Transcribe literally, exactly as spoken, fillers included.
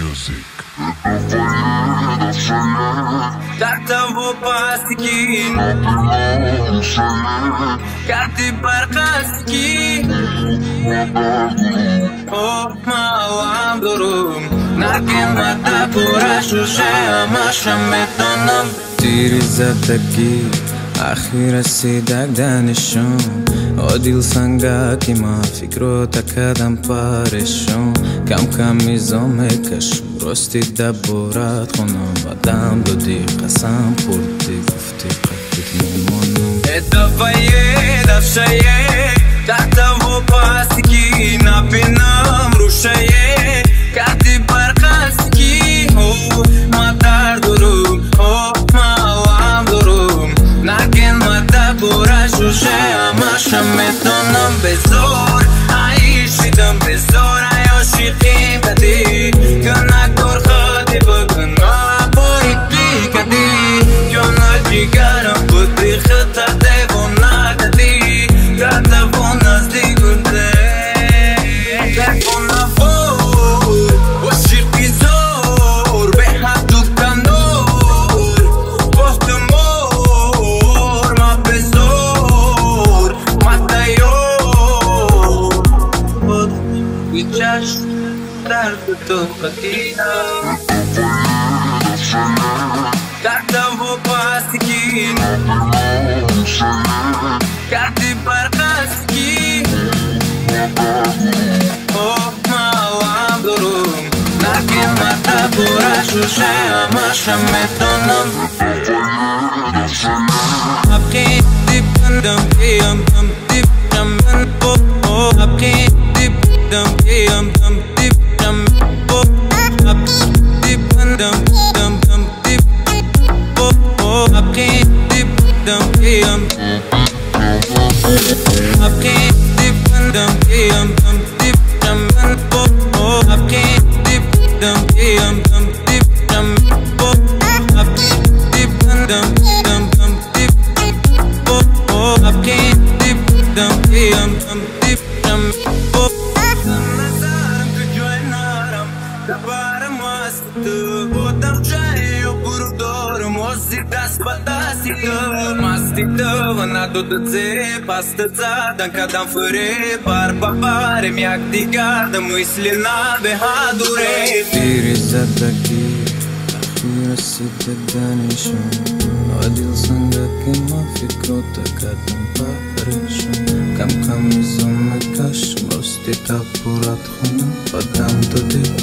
music. Carta vou pastikin, carti barkaski, oh malam durum, nakin mata purashu shama shametanam. Tiri zadagi, akhir rasidak danishon, odil sanga ki ma fikrota kadam pareshon, kam kam mizomekash. راستی دبورت خونم بدم دادی قسم خوردی گفتی قدید میمونم ادفایه دفشایه تحتم و پاسکی نبینم روشایه کردی برقصکی ما در دروم مالم دروم نگین ما دبورت شوشه اما شمیدونم بزور عیشیدم بزور عیاشیقیم بدی کنک دور خودی بگن ما بایدی کدی کنک جیگرم بودی خطا دیوان ندادی کردوان نزدی گنده کردوان نفور و شیقی زور به حدو کنور وقت مور ما بزور ما دیور بود بیچش درد تو قدیدم کردم و پاستکین کردی برقصکی oh مالم دروم نگین متا برشو شما شمیدونم ابکی دیب دم کیم دم دیب شمن بوب ابکی دیب دم کیم دم دیب شمن بوب ابکی دیب دم دم دم دیب بوب ابکی دیب دم کیم ابکی دیب دم کیم دم دیب شمن بوب ابکی دیب دم کیم دم دیب شمن بوب ابکی دیب دم دم دم دیب بوب ابکی دیب دم کیم دم دیب شمن بوب نظرم کجوینارم دبارم واسطه بودم جایی و برودارم وزی دست با دستیده مستیده و ندودце пастыца да кадам фыре пар папарем як дигада мысли на бехадуре перезадаки ахира сиде данишон одил сангаки ма фикрота кадам парешон кам кам изомекаш мости тапурат хунам падам доди